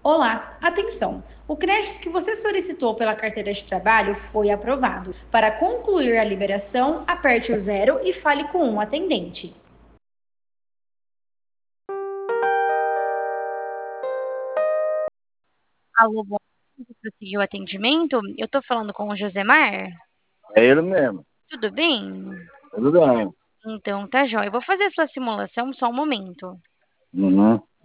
Olá, atenção! O crédito que você solicitou pela carteira de trabalho foi aprovado. Para concluir a liberação, aperte o zero e fale com um atendente. Alô, bom dia, prosseguiu o atendimento? Eu tô falando com o Josemar? É ele mesmo. Tudo bem? Tudo bem. Então tá jóia. Eu vou fazer a sua simulação só um momento. Uhum.